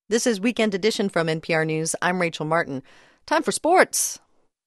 This is Weekend Edition from NPR News. I'm Rachel Martin. Time for sports.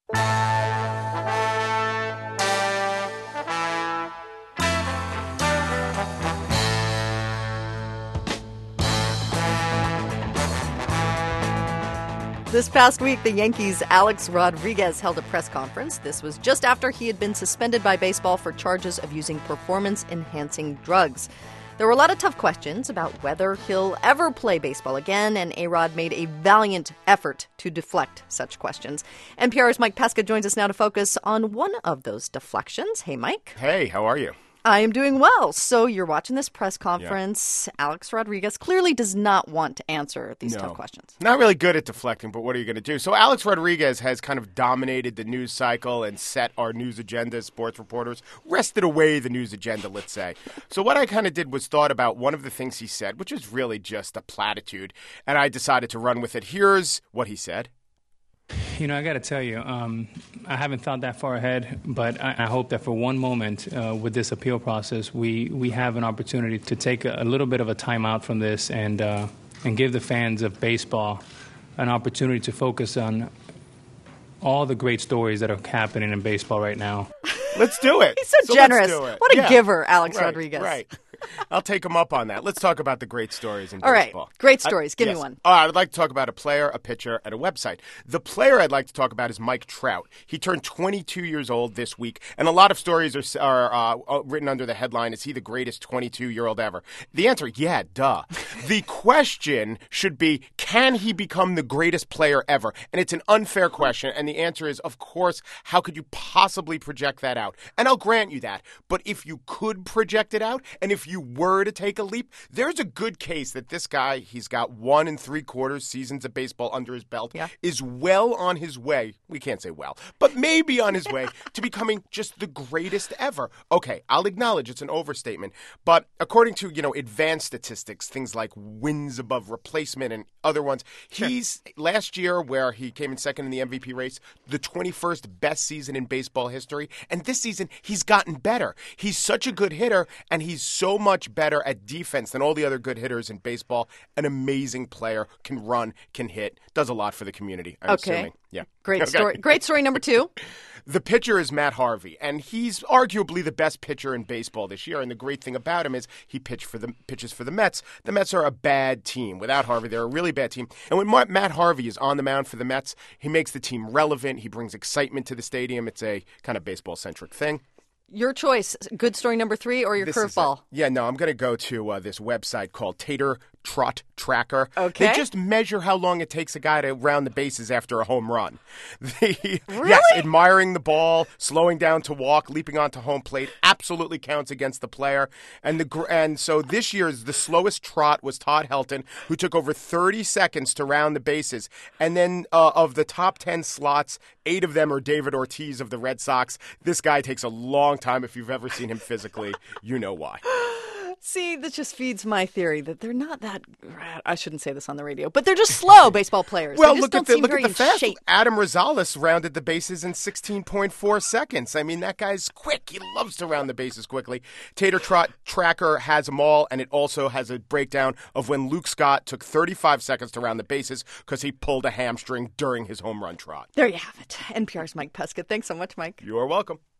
This past week, the Yankees' Alex Rodriguez held a press conference. This was just after he had been suspended by baseball for charges of using performance-enhancing drugs. There were a lot of tough questions about whether he'll ever play baseball again, and A-Rod made a valiant effort to deflect such questions. NPR's Mike Pesca joins us now to focus on one of those deflections. Hey, Mike. Hey, how are you? I am doing well. So you're watching this press conference. Yeah. Alex Rodriguez clearly does not want to answer these tough questions. Not really good at deflecting, but what are you going to do? So Alex Rodriguez has kind of dominated the news cycle and set our news agenda as sports reporters, wrested away the news agenda, let's say. So what I kind of did was thought about one of the things he said, which is really just a platitude, and I decided to run with it. Here's what he said. You know, I got to tell you, I haven't thought that far ahead, but I hope that for one moment with this appeal process, we have an opportunity to take a little bit of a time out from this and give the fans of baseball an opportunity to focus on all the great stories that are happening in baseball right now. Let's do it. He's so generous. What a giver, Alex Rodriguez. Right. I'll take him up on that. Let's talk about the great stories in baseball. All right. Great stories. Give me one. I'd like to talk about a player, a pitcher, and a website. The player I'd like to talk about is Mike Trout. He turned 22 years old this week, and a lot of stories are written under the headline, is he the greatest 22-year-old ever? The answer, yeah, duh. The question should be, can he become the greatest player ever? And it's an unfair question, and the answer is, of course, how could you possibly project that out? And I'll grant you that. But if you could project it out, and if you were to take a leap, there's a good case that this guy, he's got 1 3/4 seasons of baseball under his belt, is well on his way. We can't say well, but maybe on his way to becoming just the greatest ever. Okay, I'll acknowledge it's an overstatement, but according to, advanced statistics, things like wins above replacement and other ones, he's last year where he came in second in the MVP race, the 21st best season in baseball history, and this season he's gotten better. He's such a good hitter, and he's so much better at defense than all the other good hitters in baseball. An amazing player, can run, can hit, does a lot for the community, I'm assuming. Yeah. Great story. Great story number 2. The pitcher is Matt Harvey, and he's arguably the best pitcher in baseball this year. And the great thing about him is he pitches for the Mets. The Mets are a bad team. Without Harvey, they're a really bad team. And when Matt Harvey is on the mound for the Mets, he makes the team relevant. He brings excitement to the stadium. It's a kind of baseball-centric thing. Your choice, good story number 3 or your curveball? Yeah, no, I'm going to go to this website called Tater Trot Tracker. Okay. They just measure how long it takes a guy to round the bases after a home run. Really? Yes, admiring the ball, slowing down to walk, leaping onto home plate absolutely counts against the player. And so this year's the slowest trot was Todd Helton, who took over 30 seconds to round the bases. And then of the top 10 slots, 8 of them are David Ortiz of the Red Sox. This guy takes a long time. If you've ever seen him physically, you know why. See, this just feeds my theory that they're not that. I shouldn't say this on the radio, but they're just slow baseball players. Well, look at the fast. Adam Rosales rounded the bases in 16.4 seconds. I mean, that guy's quick. He loves to round the bases quickly. Tater Trot Tracker has them all, and it also has a breakdown of when Luke Scott took 35 seconds to round the bases because he pulled a hamstring during his home run trot. There you have it. NPR's Mike Pesca. Thanks so much, Mike. You're welcome.